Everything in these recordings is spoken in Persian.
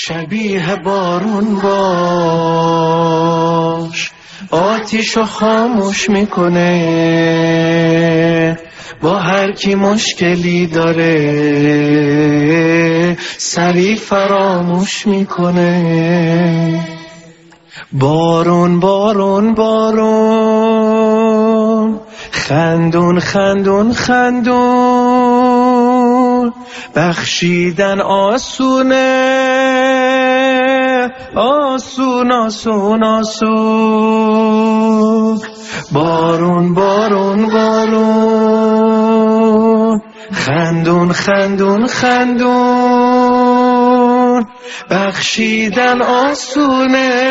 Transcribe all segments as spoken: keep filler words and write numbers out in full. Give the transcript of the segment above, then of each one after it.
شبیه بارون باش، آتیشو خاموش میکنه، با هر کی مشکلی داره سریع فراموش میکنه. بارون بارون بارون، خندون خندون خندون، بخشیدن آسونه، آسون آسون آسون. بارون بارون بارون، خندون خندون خندون، بخشیدن آسونه،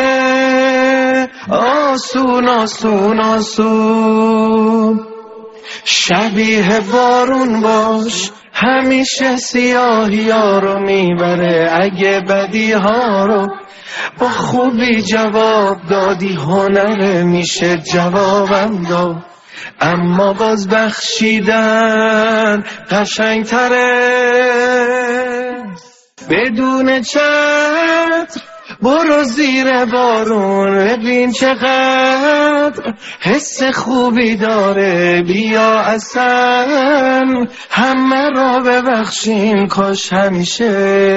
آسون آسون آسون. شبیه بارون باش، همیشه سیاهی ها رو میبره، اگه بدی ها رو با خوبی جواب دادی هنره میشه جوابم داد. اما باز بخشیدن قشنگ تره، بدون چتر برو زیر بارون، ببین چقدر حس خوبی داره. بیا اصلا همه را ببخشیم، کاش همیشه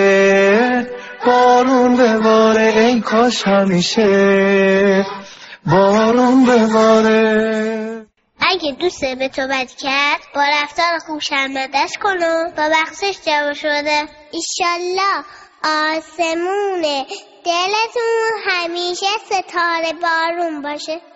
بارون بباره، ای کاش همیشه بارون بباره. اگه دوست به تو بد کرد با رفتار خوب شرمندش کن و با بخشش جواب شده. ایشالله آسمون دلتون همیشه ستاره بارون باشه.